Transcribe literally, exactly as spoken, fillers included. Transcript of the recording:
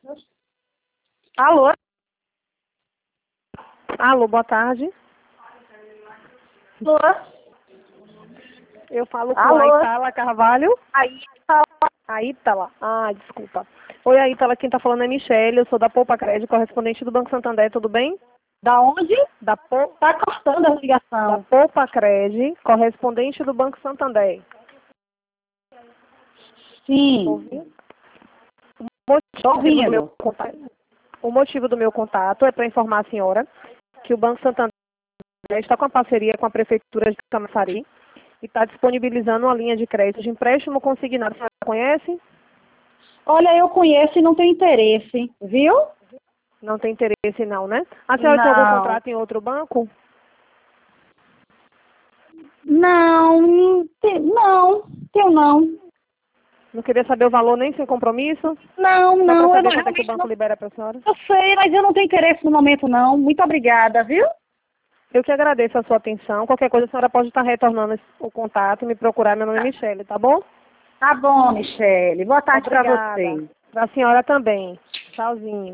Alô? Alô, boa tarde. Alô? Eu falo com Alô? a Itala Carvalho. Aí, fala. A Ítala? Ah, desculpa. Oi, a Ítala, quem tá falando é Michele, eu sou da Poupa Crédito, correspondente do Banco Santander, tudo bem? Da onde? Da, po... Tá cortando a da ligação. Poupa Crédito, correspondente do Banco Santander. Sim, Ouviu? tô O motivo do meu ouvindo. contato, o motivo do meu contato é para informar a senhora que o Banco Santander está com a parceria com a Prefeitura de Camaçari e está disponibilizando uma linha de crédito de empréstimo consignado. A senhora conhece? Olha, eu conheço e não tenho interesse, viu? Não tem interesse não, né? A senhora tem algum Não. contrato em outro banco? Não, não, te- não, eu não. Não queria saber o valor nem sem compromisso? Não, Só para não, eu não, saber quanto é que o realmente banco não. libera para a senhora? Eu sei, mas eu não tenho interesse no momento, não. Muito obrigada, viu? Eu que agradeço a sua atenção. Qualquer coisa a senhora pode estar retornando esse- o contato e me procurar. Meu nome é Michele, tá bom? Tá bom, Michele. Boa tarde pra Obrigada. você. Para a senhora também. Tchauzinho.